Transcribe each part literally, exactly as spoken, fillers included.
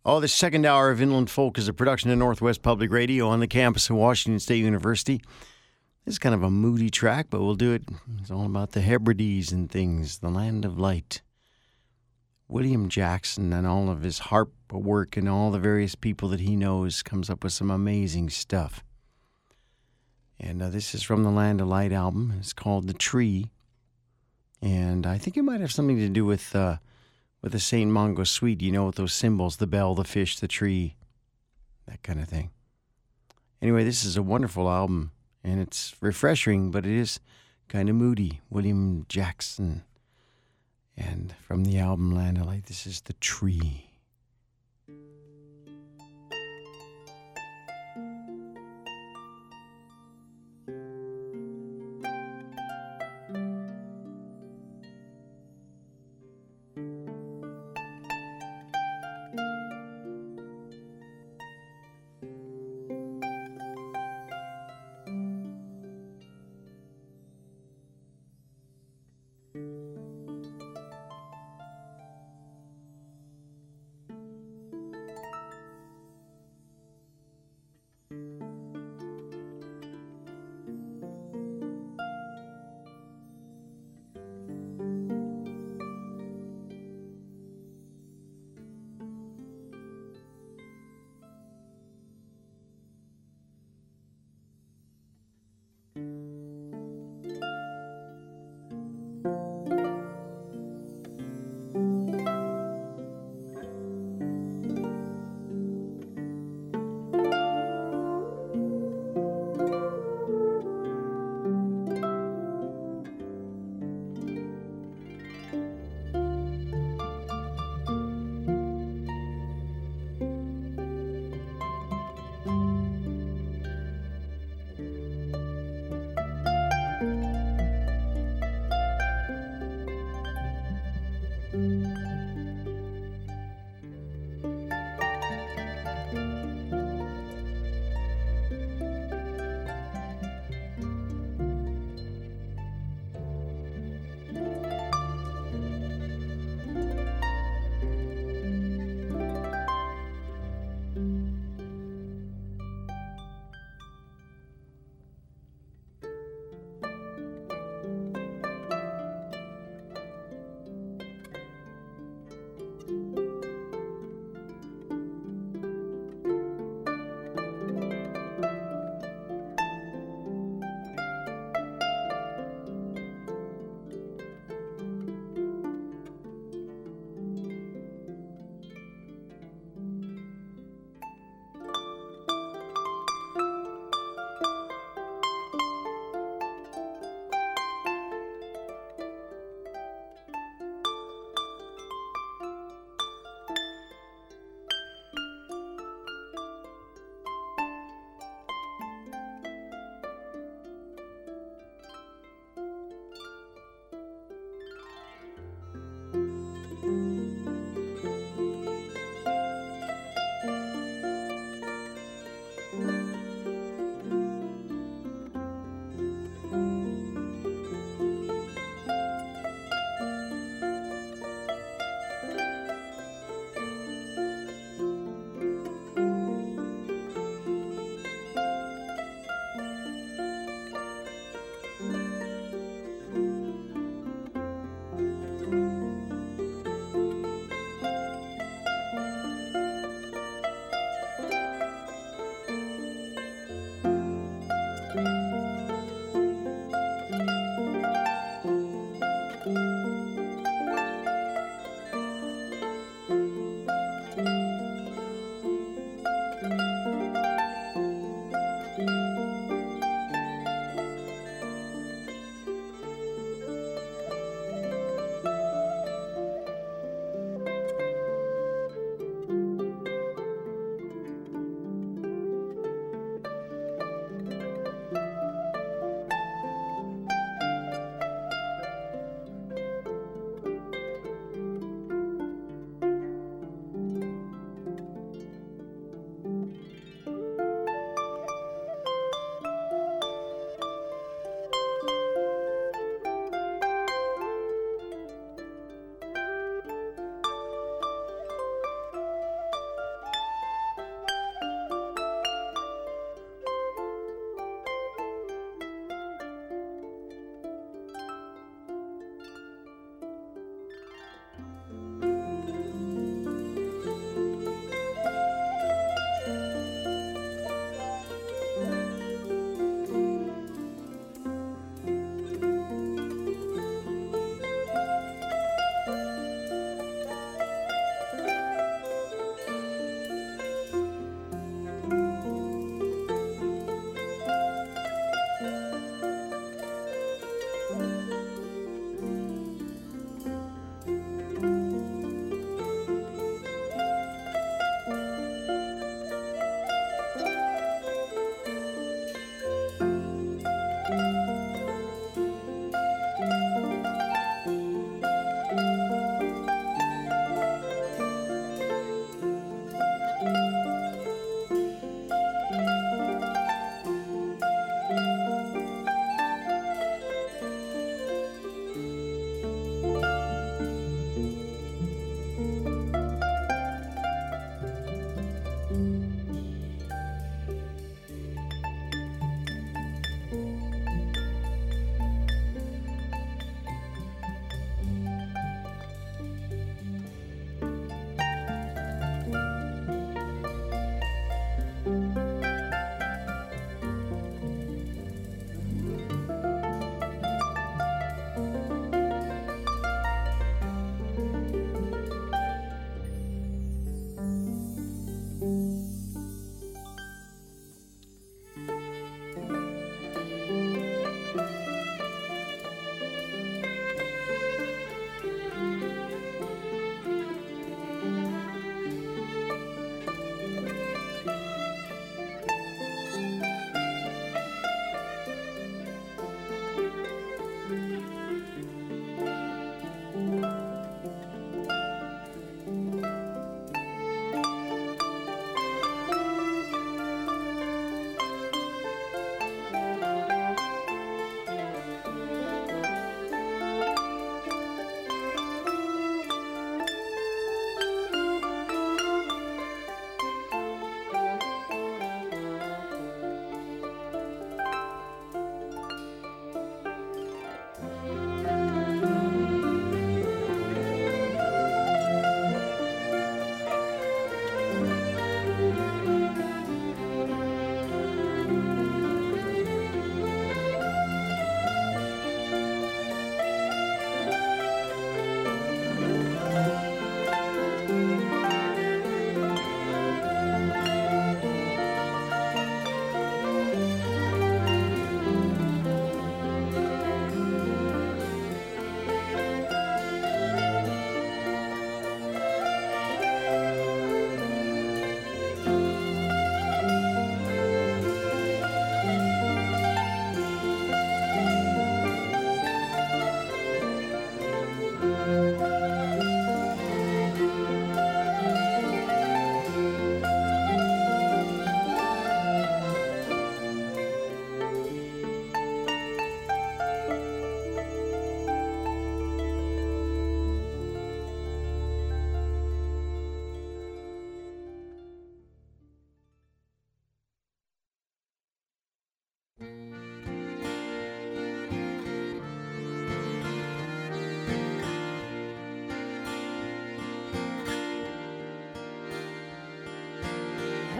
Oh, the second hour of Inland Folk is a production of Northwest Public Radio on the campus of Washington State University. This is kind of a moody track, but we'll do it. It's all about the Hebrides and things, the land of light. William Jackson and all of his harp work and all the various people that he knows comes up with some amazing stuff. And uh, this is from the Land of Light album. It's called The Tree. And I think it might have something to do with... Uh, With the Saint Mungo Suite, you know, with those symbols, the bell, the fish, the tree, that kind of thing. Anyway, this is a wonderful album, and it's refreshing, but it is kind of moody. William Jackson. And from the album Land of Light, this is The Tree.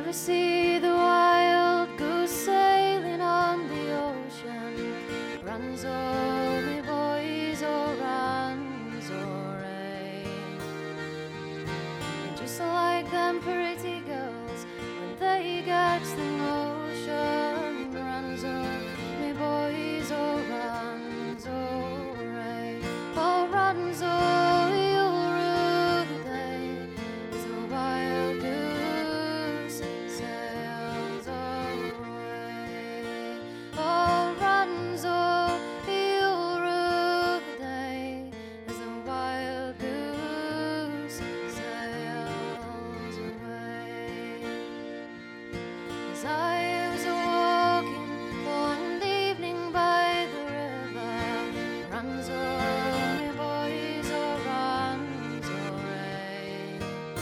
ever see the wild goose sailing on the ocean? Runs oh me boys, oh runs oh ray. And just like them pretty girls when they get the motion, runs oh me boys, oh runs oh ray. Oh runs oh you'll rue the day as the wild goose sails away. Oh runs oh you'll rue the day as the wild goose sails away. As I was walking one evening by the river, runs oh me boys, oh runs oh ray.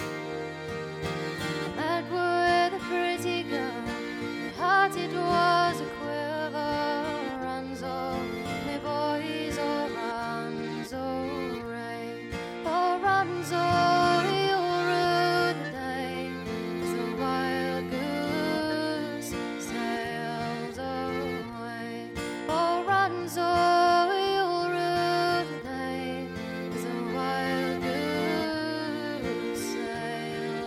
I met with a pretty girl, my heart it was a quiver. Runs oh me boys, oh runs oh ray. Oh runs oh you'll rue the day as the wild goose sails away. Oh runs oh you'll rue the day as the wild goose sails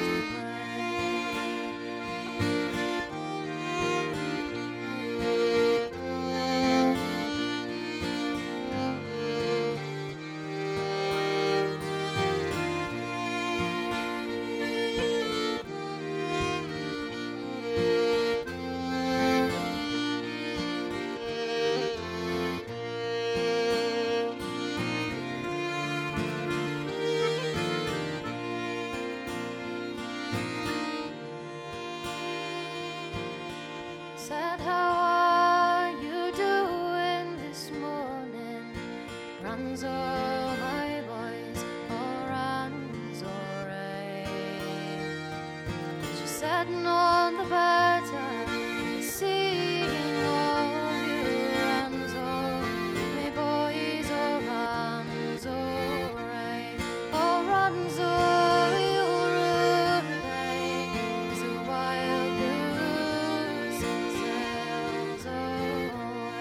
Said, how are you doing this morning? Runs oh my boys, oh runs oh ray. She's sitting on the better, seeing all you. Runs oh my boys, oh runs oh ray. Oh runs oh you'll rue the day as the wild goose sails away.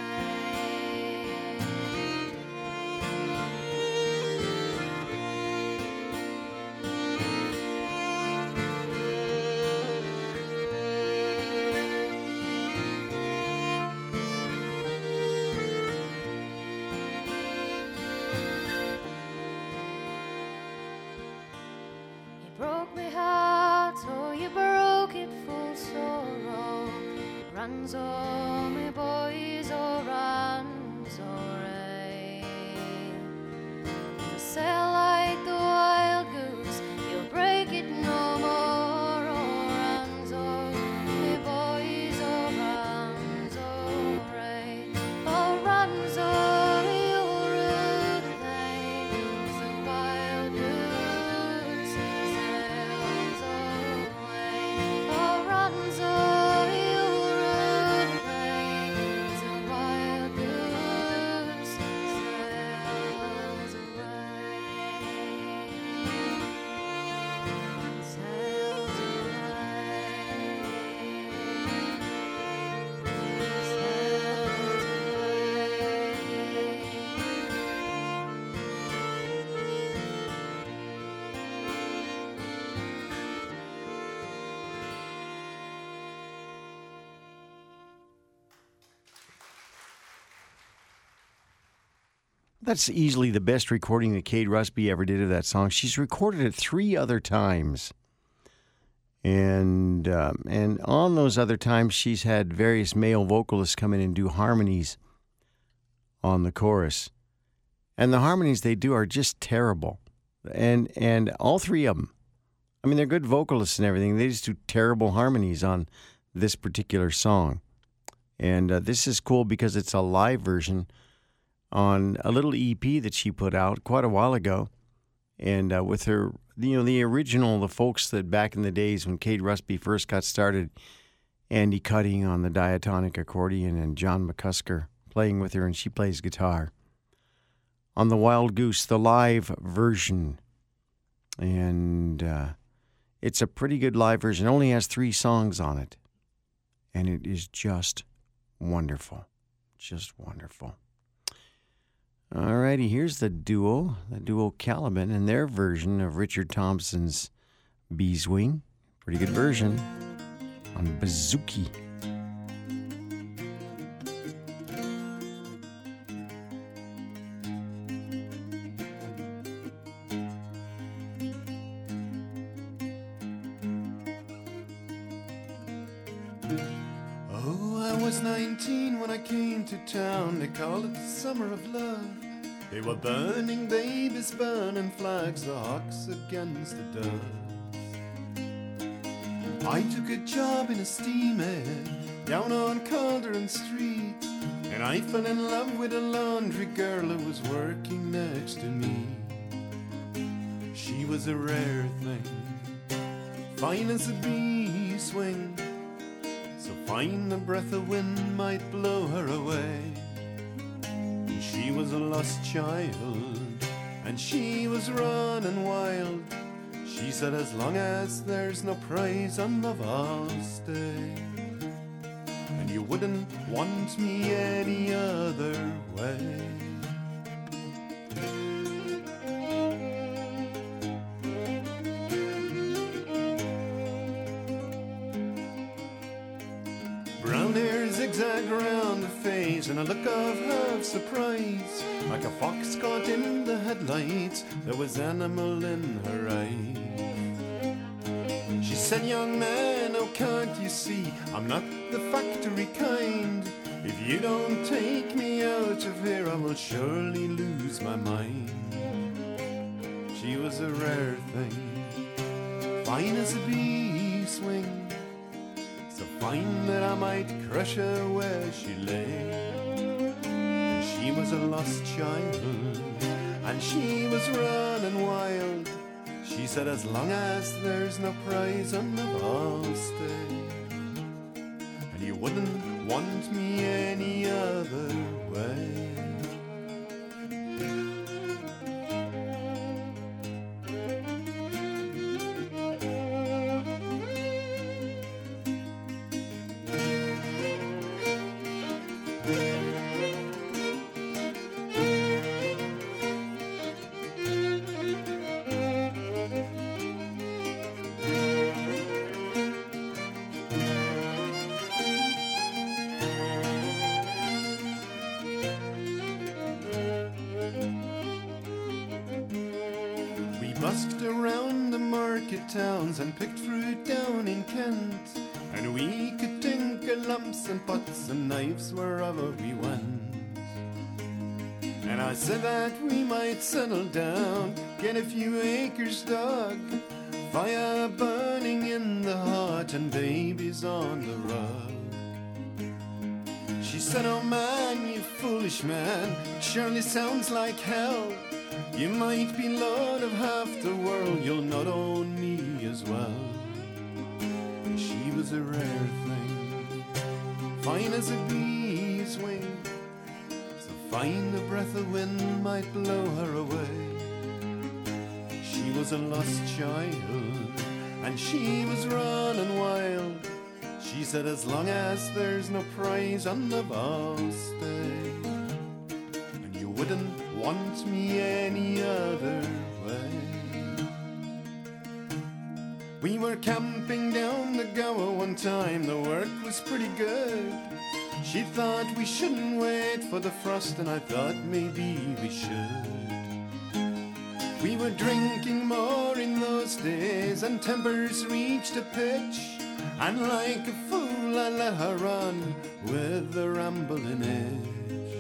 You broke me heart, oh you broke it full sorrow. Runs oh me boys, oh runs oh ray. You sail like the wild goose, you'll break it no more. Oh runs oh me boys, oh runs oh ray. Oh runs oh you'll rue the day as the wild goose sails away. Oh runs oh you'll rue the day as the wild goose sails away. Sails That's easily the best recording that Kate Rusby ever did of that song. She's recorded it three other times. And um, and on those other times, she's had various male vocalists come in and do harmonies on the chorus. And the harmonies they do are just terrible. And and all three of them. I mean, they're good vocalists and everything. They just do terrible harmonies on this particular song. And uh, this is cool because it's a live version on a little E P that she put out quite a while ago. And uh, with her, you know, the original, the folks that back in the days when Kate Rusby first got started, Andy Cutting on the diatonic accordion and John McCusker playing with her, and she plays guitar. On the Wild Goose, the live version. And uh, It's a pretty good live version. It only has three songs on it. And it is just wonderful. Just wonderful. All righty, here's the duo, the duo Caliban, and their version of Richard Thompson's Beeswing. Pretty good version on Bouzouki. nineteen when I came to town. They called it the summer of love. They were burning babies, burning flags, the hawks against the doves. I took a job in a steamhead down on Calderon Street, and I fell in love with a laundry girl who was working next to me. She was a rare thing, fine as a bee swing, so fine the breath of wind might blow her away. And she was a lost child, and she was running wild. She said, as long as there's no prize on love, I'll stay. And you wouldn't want me any other way. Brown hair zigzag round the face, and a look of half surprise, like a fox caught in the headlights. There was animal in her eyes. She said, young man, oh can't you see, I'm not the factory kind. If you don't take me out of here, I will surely lose my mind. She was a rare thing, fine as a bee swing, so fine that I might crush her where she lay. And she was a lost child, and she was running wild. She said, as long as there's no prize on love, I'll stay. And you wouldn't want me any other way. Busked around the market towns and picked fruit down in Kent, and we could tinkle lumps and pots and knives wherever we went. And I said that we might settle down, get a few acres dug, fire burning in the heart and babies on the rug. She said, oh man, you foolish man, it surely sounds like hell. You might be lord of half the world, you'll not own me as well. She was a rare thing, fine as a bee's wing, so fine the breath of wind might blow her away. She was a lost child, and she was running wild. She said, as long as there's no prize on love, I'll stay. And you wouldn't want me any other way. We were camping down the Gower one time, the work was pretty good. She thought we shouldn't wait for the frost, and I thought maybe we should. We were drinking more in those days, and tempers reached a pitch, and like a fool I let her run with the rambling edge.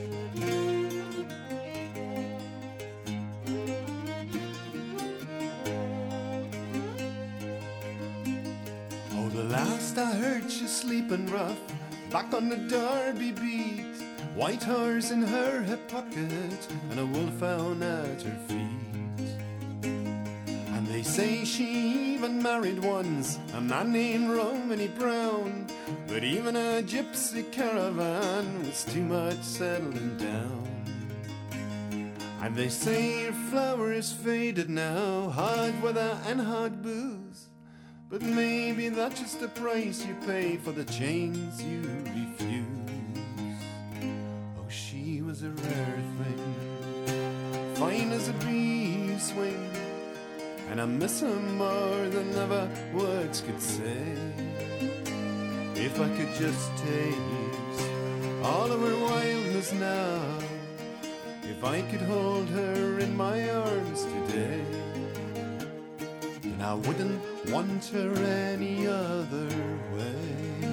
Last I heard she sleeping rough, back on the Derby beat, white horse in her hip pocket and a wolfhound at her feet. And they say she even married once a man named Romany Brown, but even a gypsy caravan was too much settling down. And they say her flower is faded now, hard weather and hard booze, But maybe that's just the price you pay for the chains you refuse. Oh, she was a rare thing, fine as a bee swing, and I miss her more than ever words could say. If I could just taste all of her wildness now, if I could hold her in my arms today, then I wouldn't want her any other way.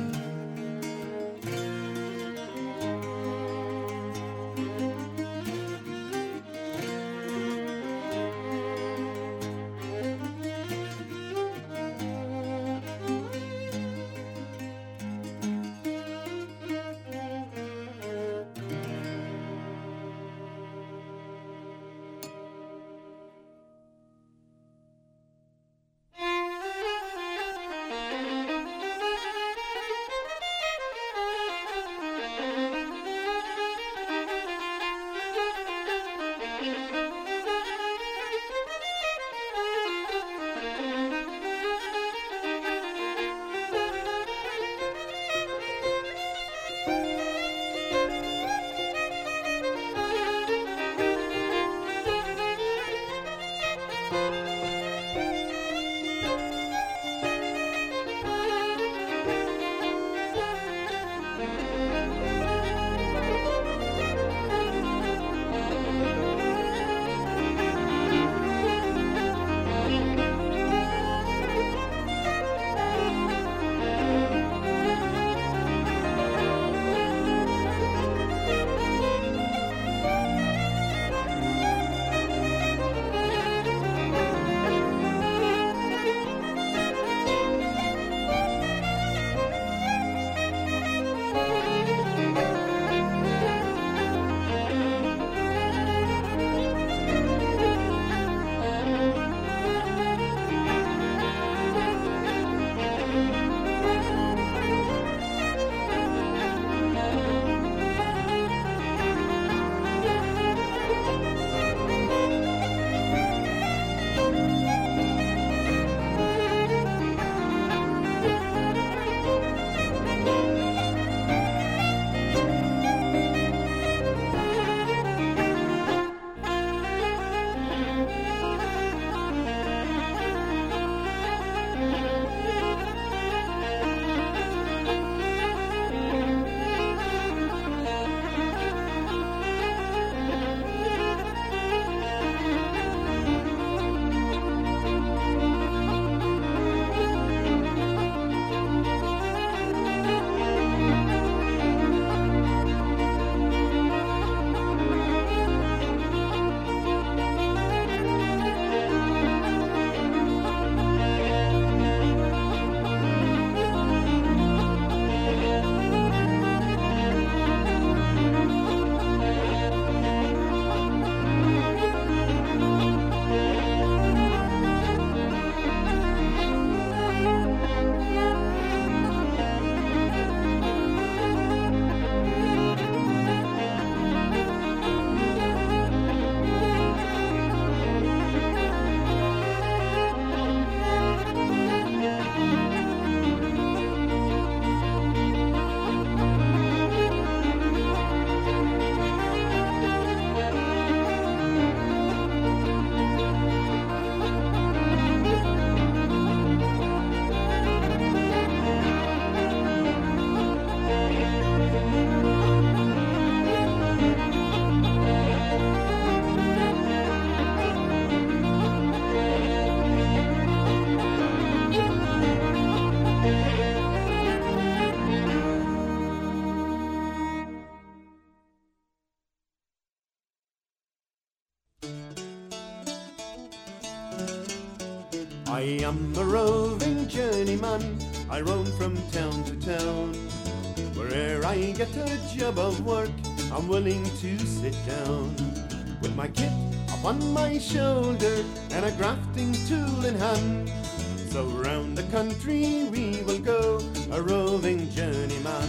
I am a roving journeyman, I roam from town to town. Where'er I get a job of work, I'm willing to sit down. With my kit upon my shoulder and a grafting tool in hand. So round the country we will go, a roving journeyman.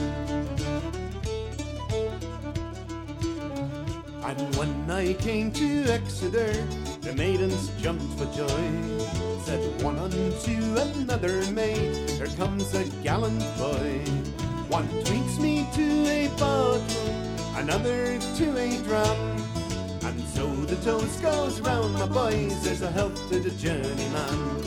And when I came to Exeter, the maidens jumped for joy. Said one unto another maid, here comes a gallant boy. One tweaks me to a bottle, another to a drum. And so the toast goes round, my boys, there's a health to the journeyman.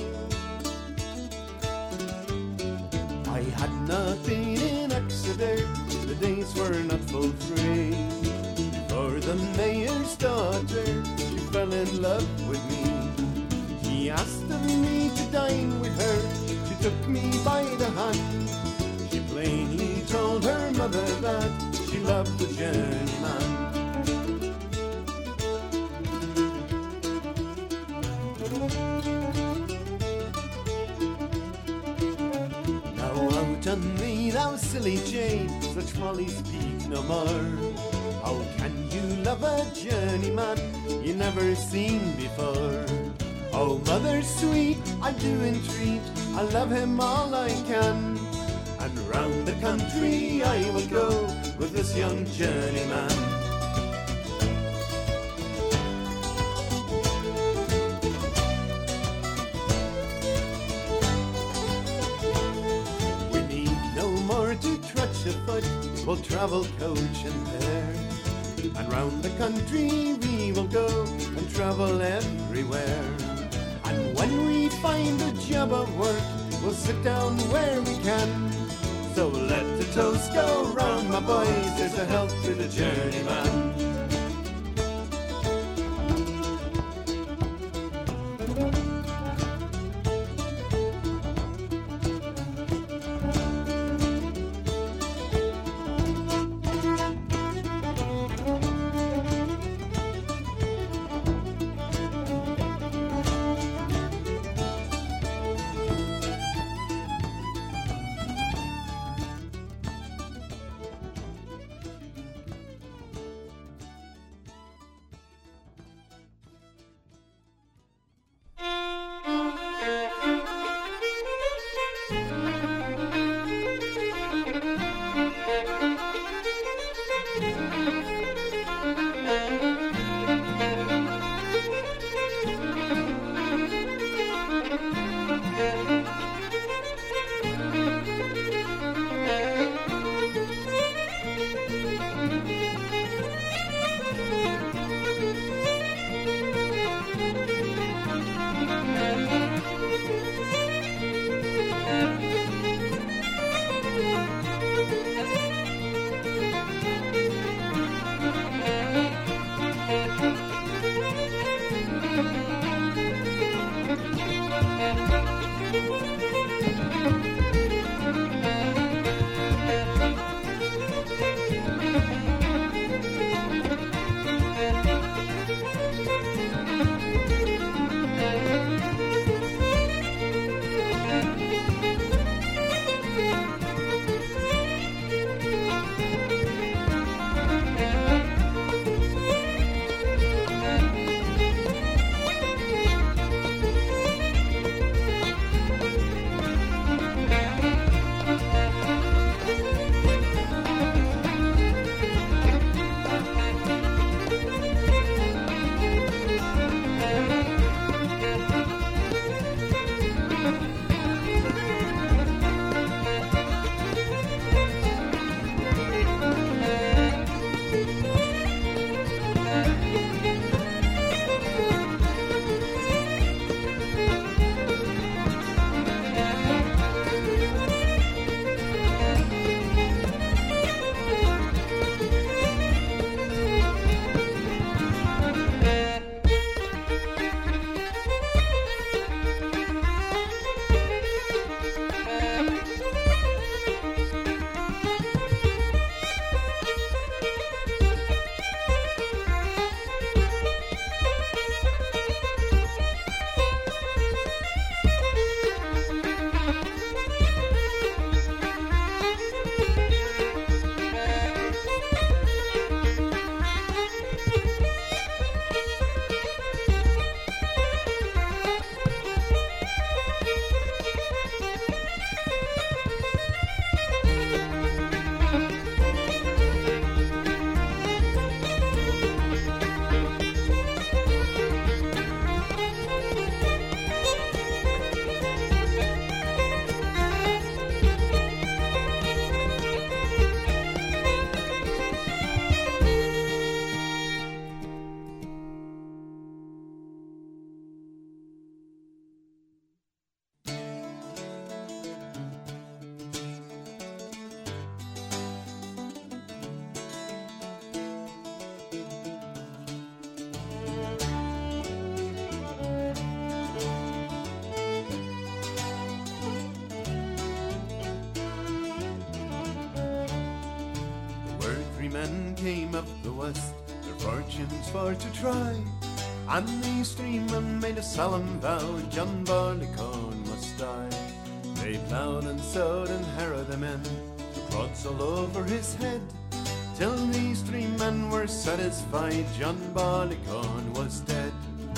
I had not been in Exeter, the days were not full free. For the mayor's daughter, she fell in love with me. She asked of me to dine with her, she took me by the hand. She plainly told her mother that she loved the journeyman. On me, thou silly jade, such folly speak no more. How can you love a journeyman you never seen before? Oh, mother sweet, I do entreat, I love him all I can. And round the country I will go with this young journeyman. We'll travel coach and pair, and round the country we will go and travel everywhere. And when we find a job of work, we'll sit down where we can. So let the toast go round, my boys, there's a health to the journeyman. three men came up the west, their fortunes for to try. And these three men made a solemn vow, John Barleycorn must die. They ploughed and sowed and harrowed the men, the clods all over his head, till these three men were satisfied, John Barleycorn was dead.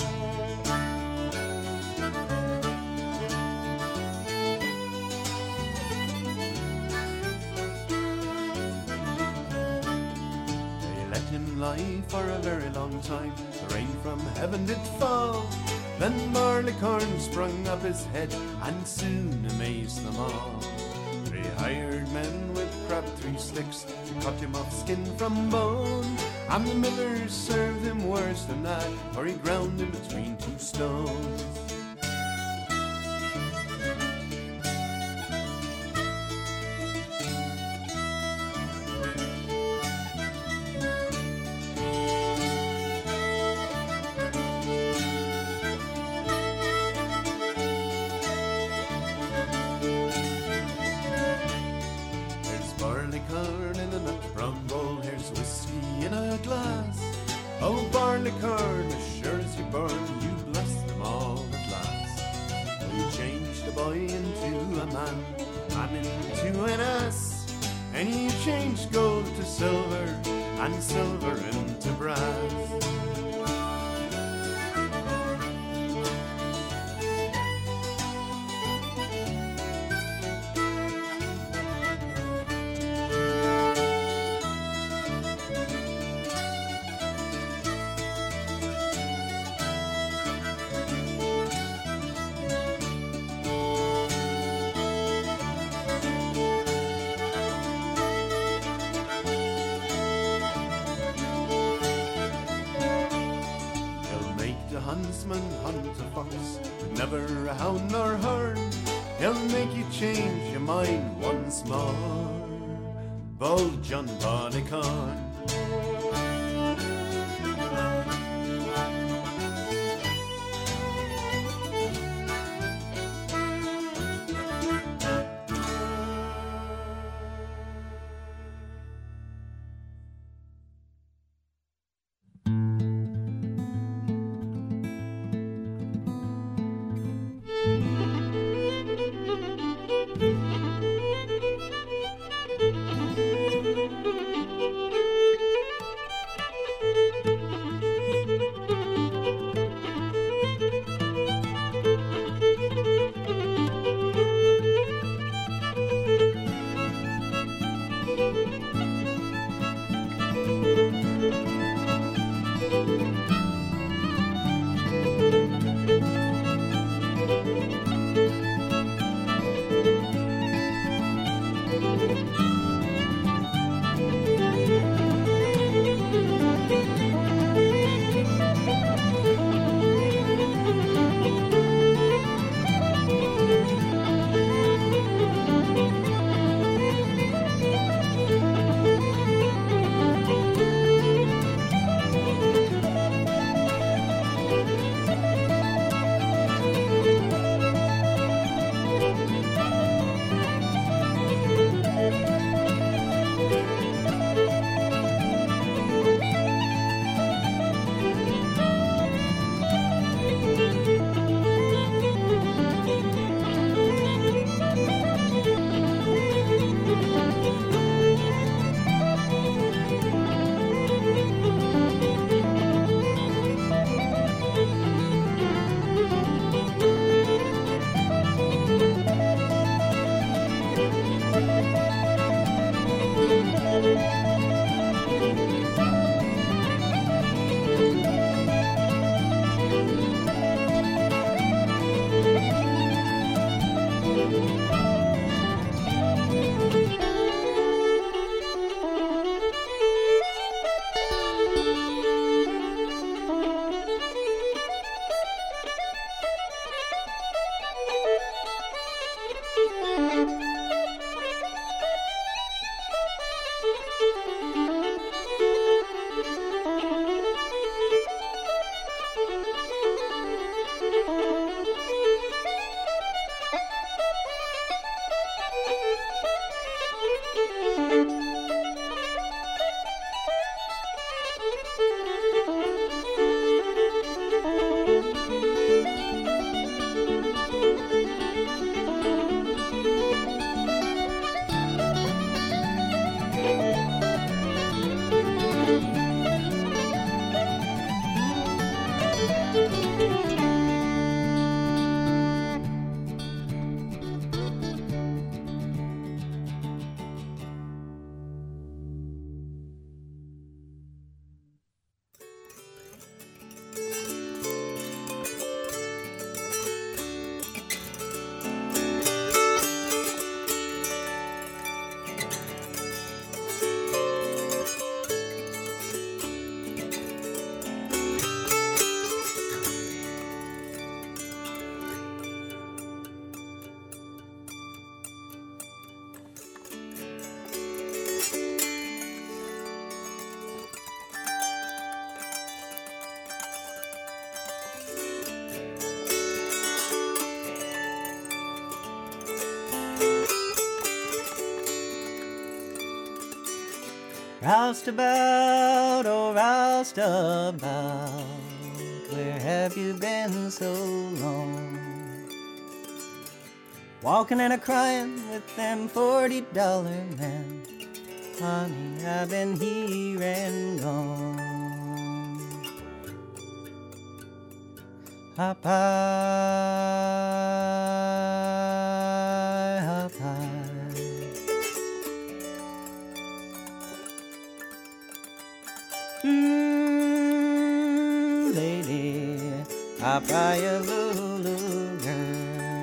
Lie for a very long time, the rain from heaven did fall. Then Barleycorn sprung up his head and soon amazed them all. They hired men with crabtree sticks to cut him off skin from bone, and the millers served him worse than that, for he ground in between two stones. Barleycorn in a nut brown bowl, here's whiskey in a glass. Oh, Barleycorn, as sure as you're born, you blessed them all at last. You changed a boy into a man, man into an ass, and you changed gold to silver, and silver into brass. Huntsman hunt a fox, but never a hound nor hern. He'll make you change your mind once more, bold John Barleycorn. Roused about, oh, roused about, where have you been so long? Walking and a-crying with them forty dollar men. Honey, I've been here and gone. Hop high, hop high. Mmm, lady, hop high, you Lulu girl.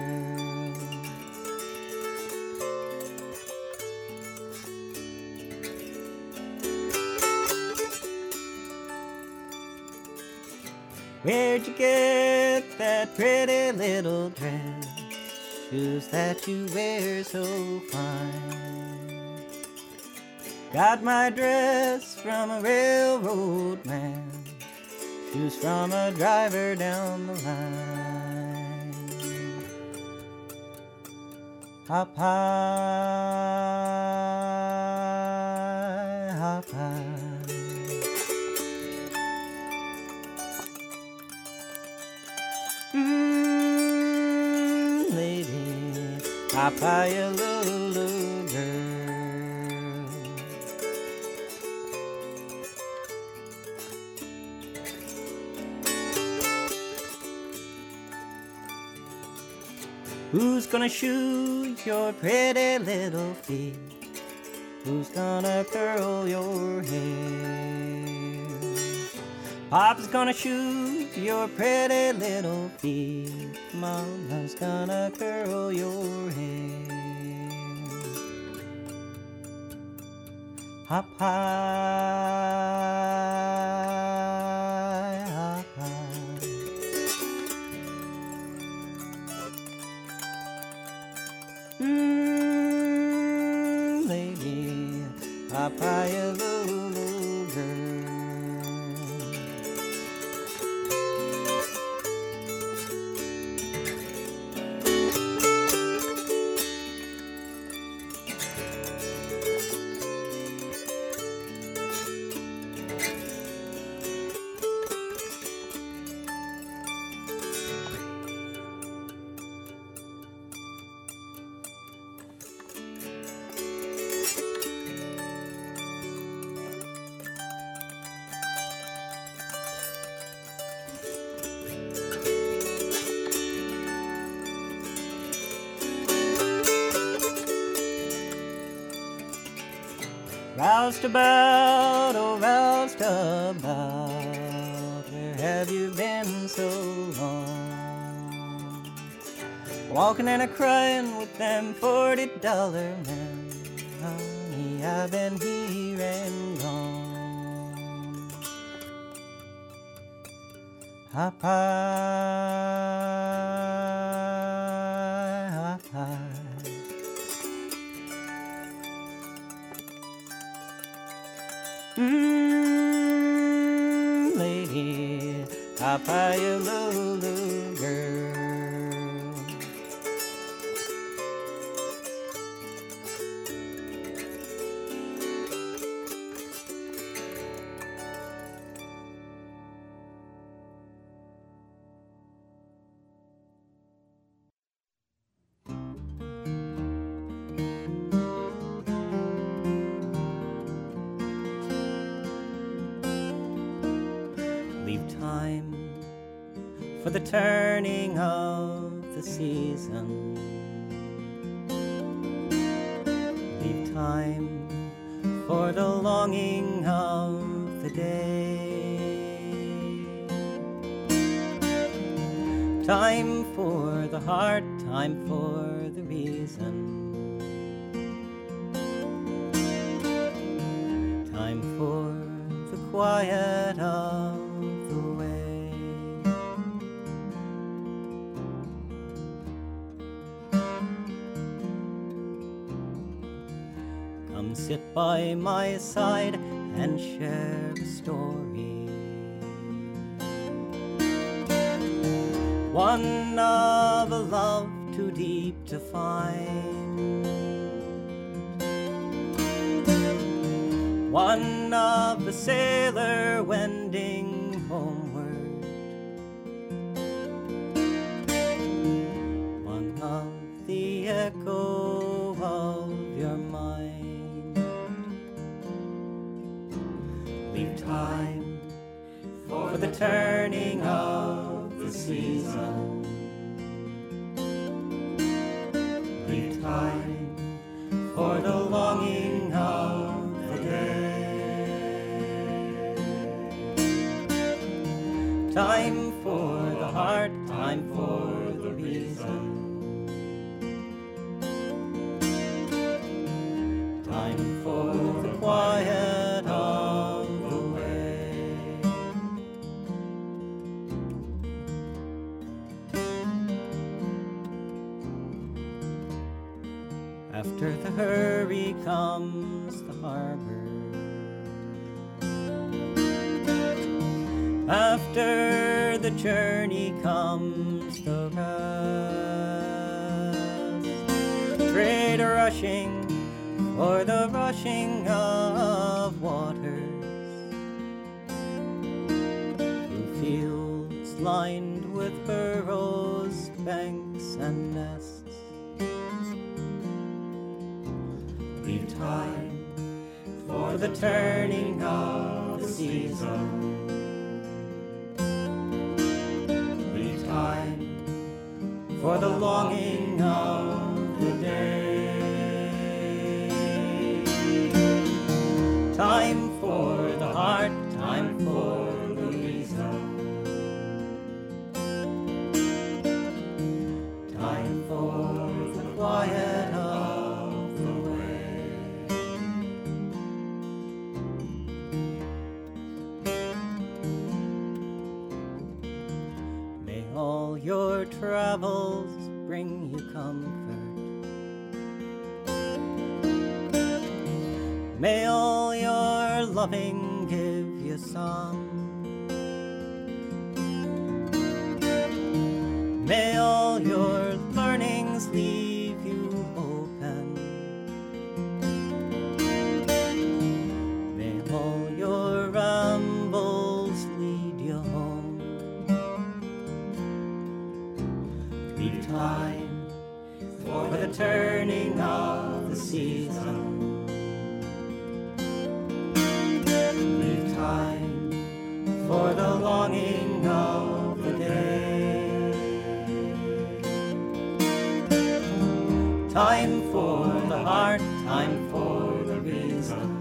Where'd you get that pretty little dress? Shoes that you wear so fine. Got my dress from a railroad man, shoes from a driver down the line. Hop high, hop high. Mmm, lady, hop high, you Lulu girl. Who's gonna shoe your pretty little feet? Who's gonna curl your hair? Papa's gonna shoot your pretty little feet. Mama's gonna curl your hair. Hop high, hop high. Mmm, lady, hop high, you Lulu girl. Roused about, oh, roused about, where have you been so long? Walking and a-crying with them forty dollar men. Honey, I've been here and gone. Hop high, hop high. Mmm, lady, hop high, you Lulu girl. For the turning of the season, leave time for the longing of the day, time for the heart, time for the reason, time for the quiet of the way. Come sit by my side and share a story, one of a love too deep to find. one of the sailor wending homeward, one of the echo of your mind. Leave time for the turning of the season. Leave time for the longing of the day. Time for the heart, time for the reason. Time for the quiet of the way. After the hurry comes the harbor. After the journey comes the rest. Trade rushing for the rushing of waters. Through fields lined with furrows, banks and nests. Leave time for the turning of the season. Leave time for the longing of the day. Time for the heart, time for the reason. Time for the quiet of the way. May all your travels bring you comfort. May all your loving give you some. May all your learnings leave you open. May all your rambles lead you home. Leave time for the turning of the season. Leave time for the longing of the day. Time for the heart, time for the reason.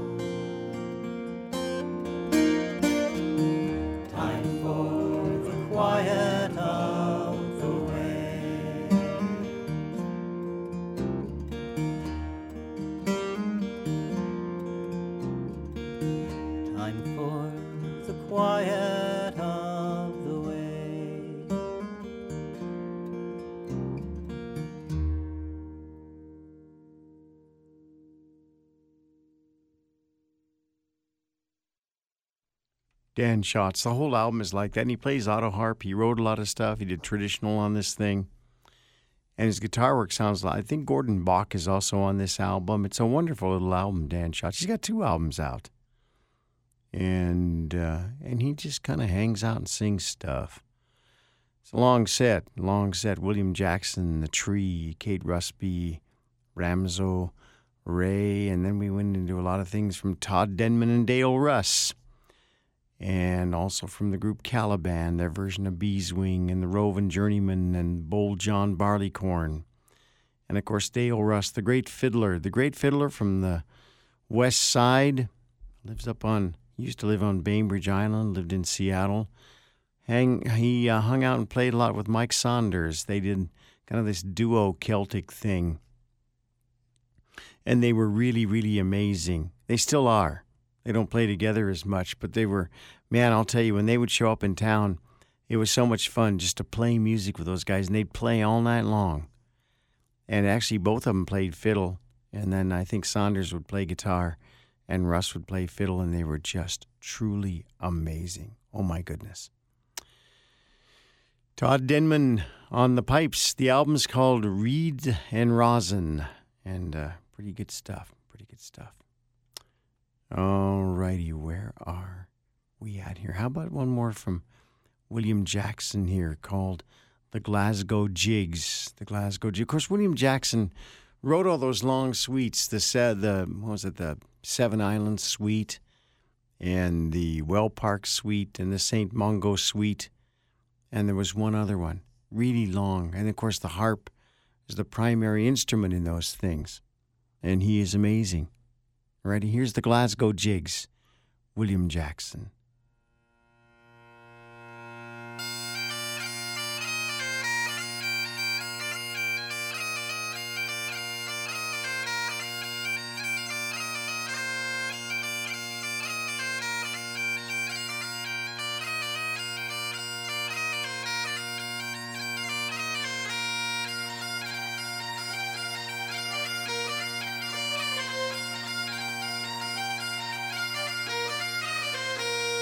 Time for the quiet of the way. Time for the quiet of the way. Dan Schatz. The whole album is like that. And he plays auto harp. He wrote a lot of stuff. He did traditional on this thing. And his guitar work sounds like, I think Gordon Bach is also on this album. It's a wonderful little album, Dan Schatz. He's got two albums out. And uh, and he just kind of hangs out and sings stuff. It's a long set, long set. William Jackson, The Tree, Kate Rusby, Ramzo, Ray, and then we went into a lot of things from Todd Denman and Dale Russ. And also from the group Caliban, their version of Beeswing, and the Rovin' Journeyman, and Bold John Barleycorn. And, of course, Dale Russ, the great fiddler. The great fiddler from the west side. Lives up on, used to live on Bainbridge Island, lived in Seattle. Hang, he uh, hung out and played a lot with Mike Saunders. They did kind of this duo Celtic thing. And they were really, really amazing. They still are. They don't play together as much, but they were, man, I'll tell you, when they would show up in town, it was so much fun just to play music with those guys, and they'd play all night long. And actually, both of them played fiddle, and then I think Saunders would play guitar, and Russ would play fiddle, and they were just truly amazing. Oh, my goodness. Todd Denman on the pipes. The album's called Reed and Rosin, and uh, pretty good stuff, pretty good stuff. All righty, where are we at here? How about one more from William Jackson here called The Glasgow Jigs? The Glasgow Jigs. Of course, William Jackson wrote all those long suites, the, se- the what was it, the Seven Islands Suite and the Well Park Suite and the Saint Mungo Suite. And there was one other one, really long. And, of course, the harp is the primary instrument in those things. And he is amazing. All right, here's the Glasgow Jigs, William Jackson. Thank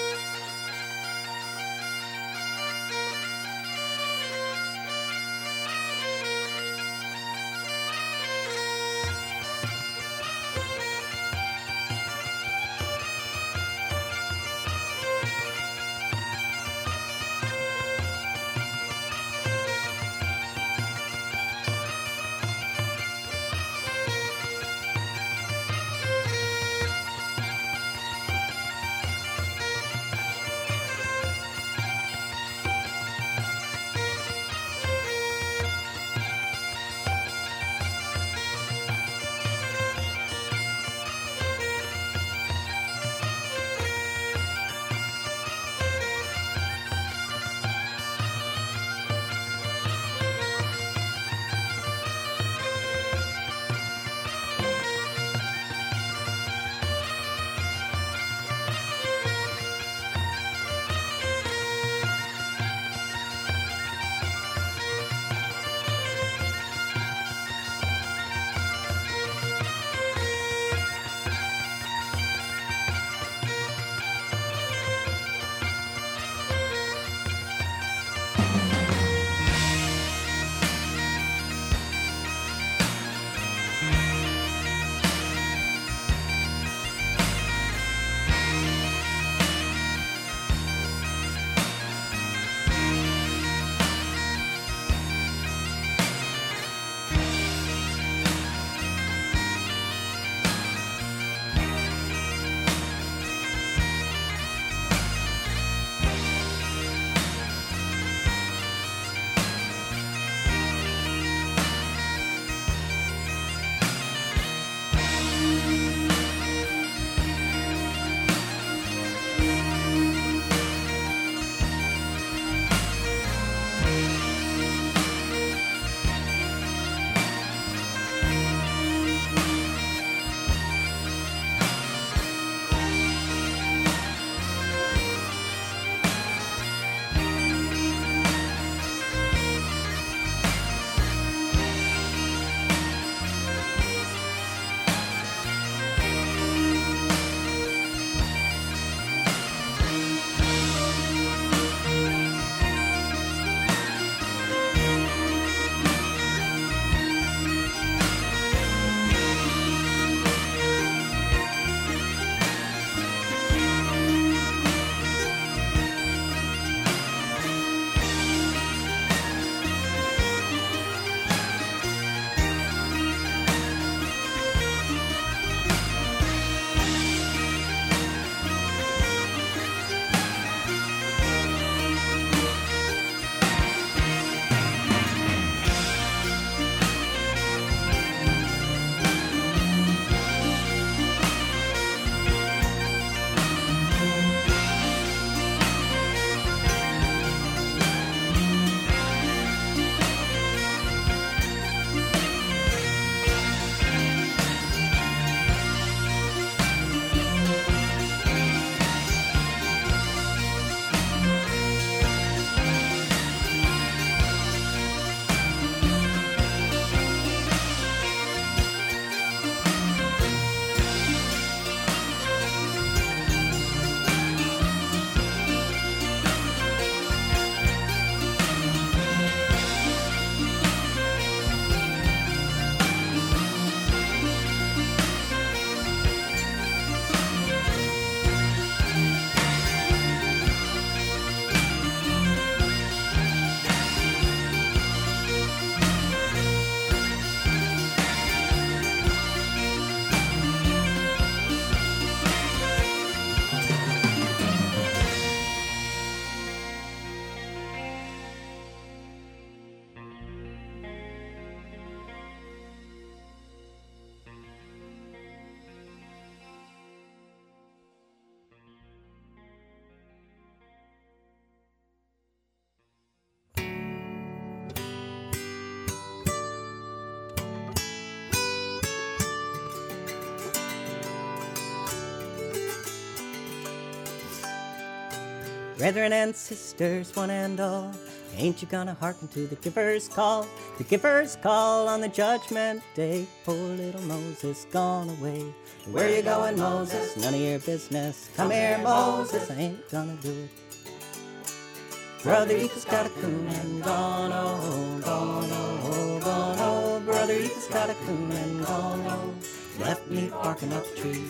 Brethren and sisters, one and all, ain't you gonna hearken to the giver's call? The giver's call on the judgment day. Poor little Moses gone away. Where you going, Moses? None of your business. Come here, Moses, I ain't gonna do it. Brother Ethan's got a coon and gone, oh, gone, oh, gone, oh. Brother Ethan's got a coon and gone, oh. Left me barking up a tree.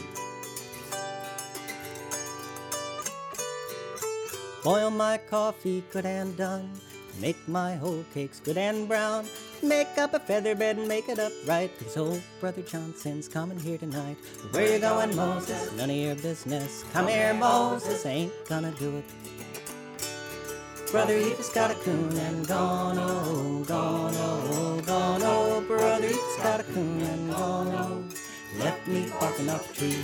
Boil my coffee good and done. Make my whole cakes good and brown. Make up a feather bed and make it up right. Because old Brother Johnson's coming here tonight. Where you going, Moses? None of your business. Come here, Moses, ain't gonna do it. Brother Ethan's got a coon and gone, oh, gone, oh, gone, oh. Brother Ethan's got a coon and gone, oh. Left me barking up a tree.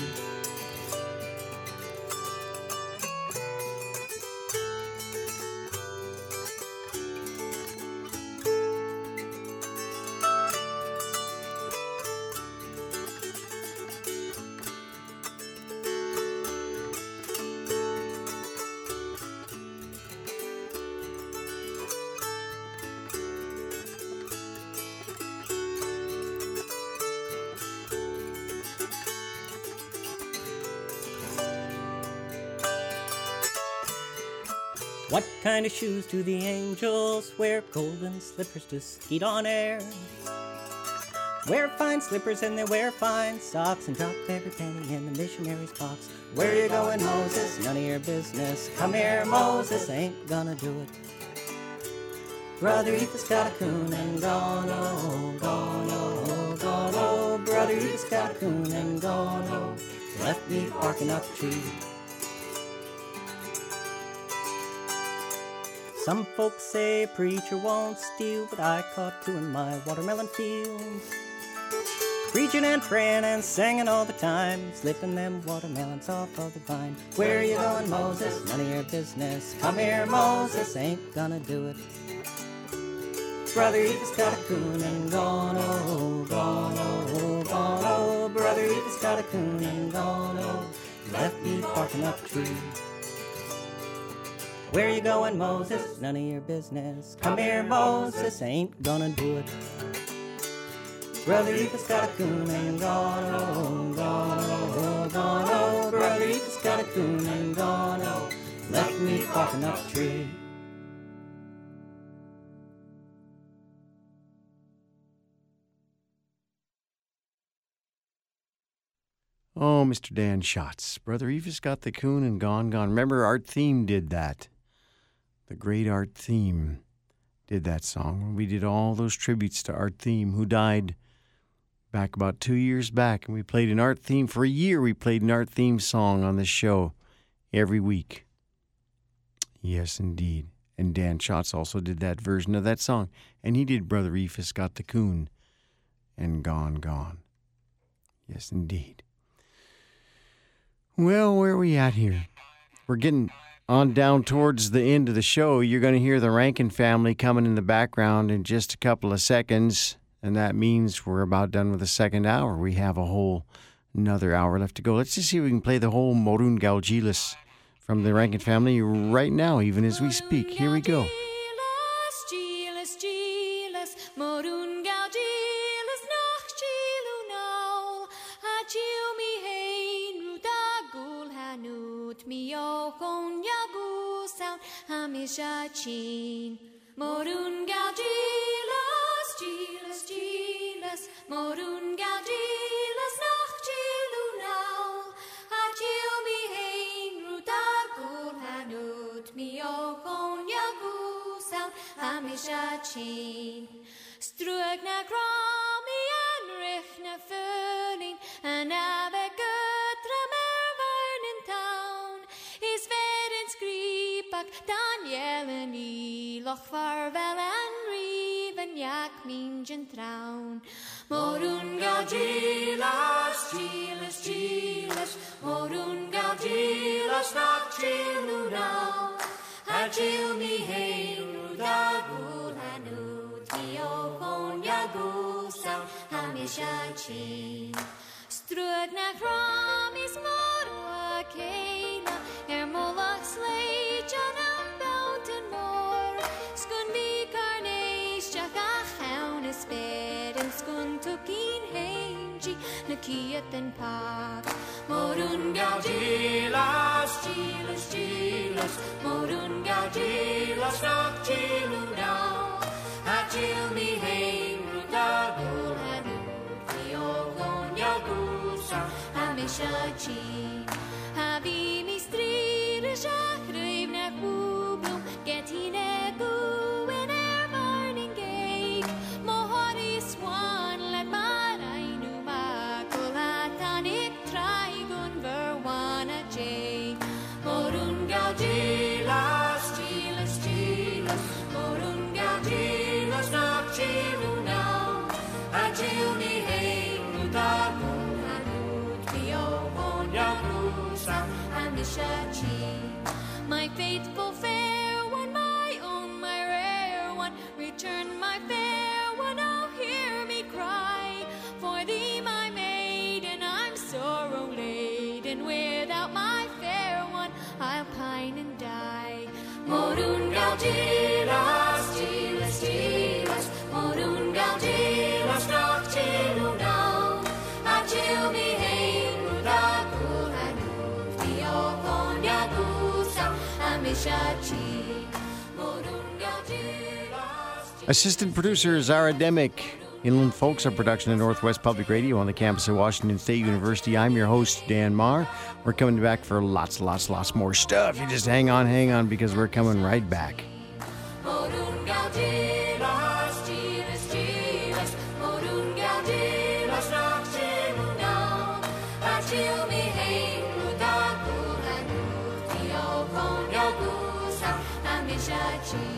What kind of shoes do the angels wear? Golden slippers to skeet on air. Wear fine slippers and they wear fine socks and drop every penny in the missionary's box. Where you going, Moses? None of your business. Come here, Moses, ain't gonna do it. Brother Ethan's got a coon and gone, oh, gone, oh, gone, oh. Brother Ethan's got a coon and gone, oh. Left me barking up a tree. Some folks say a preacher won't steal, but I caught two in my watermelon fields. Preaching and praying and singing all the time, slipping them watermelons off of the vine. Where you going, Moses? None of your business. Come here, Moses, ain't gonna do it. Brother Ethan's got a coon and gone, oh, gone, oh, gone, oh. Brother Ethan's got a coon and gone, oh. Left me barking up a tree. Where you going, Moses? None of your business. Come here, Moses, ain't gonna do it. Brother Ethan's got a coon and gone, oh, gone, oh, gone, oh. Brother Ethan's got a coon and gone, oh. Left me barking up a tree. Oh, Mister Dan Schatz. Brother Eva's got the coon and gone, gone. Remember, Art Theme did that. The great Art Theme did that song. We did all those tributes to Art Theme, who died back about two years back. And we played an Art Theme. For a year, we played an Art Theme song on this show every week. Yes, indeed. And Dan Schatz also did that version of that song. And he did Brother Eva's got the coon and gone, gone. Yes, indeed. Well, where are we at here? We're getting on down towards the end of the show. You're going to hear the Rankin family coming in the background in just a couple of seconds, and that means we're about done with the second hour. We have a whole another hour left to go. Let's just see if we can play the whole Morun Gaugilis from the Rankin family right now, even as we speak. Here we go. Chin. Morun Gaugilas, Gilas, Gilas, Morun Gaugilas, noch Gilunau. Achil mi hein, Rutagul hanut mi okon Yagusal, Hamisha Chin. Strug na grami and rich na fölling, and ave gutra mervern in town. Is veren skripak, Daniel en Eloch farvel en riven jak minjen traun. Morun Gaugilas, Gilas, Gilas, Morun Gaugilas, nach Gilunau. Hachil mi hein, Rudagul hanut, mi okon Yagusal, hamisha chin. Strug nach Ramis morua keina, er molach sleichan Nakiatan Park. Morun Gaudilas, Gilas, Gilas, Morun Gaudilas, Knock Giludao, Hatil me Hain, Rudagul, Hanu, Fiogon, Yagusa, Hamishachi, Habi Mistri, Shakriv, Nakublum, Getinegu, and air burning gate, Mohari Swan, let my Rainu Makul, Hatanik, Trigun, Verwana J. Morun Gaudilas, Gilas, Gilas, Morun Gaudilas, Knock Gilunao, Hatil me Hain, Rudagul, Hanu, Fiogon, Yagusa, Hamishachi. My faithful fair one, my own, my rare one, return my fair one, oh hear me cry, for thee my maiden, I'm sorrow laden, without my fair one, I'll pine and die. Morun Gaudilas, Gilas, Gilas, Morun Gaudilas, Knock Gilunao, Hatil me Hain, Rudagul, Hanu, Fiogon, Yagusa, Hamishachi, Morun Gaudilas. Assistant producer Zara Demick. Inland Folks, a production of Northwest Public Radio on the campus of Washington State University. I'm your host, Dan Marr. We're coming back for lots, lots, lots more stuff. You just hang on, hang on, because we're coming right back. Morun Gaudilas, Gilas, Gilas, Morun Gaudilas, Knock Gilunao, Hatil me Hain, Rudagul, Hanu, Fiogon, Yagusa, Hamishachi.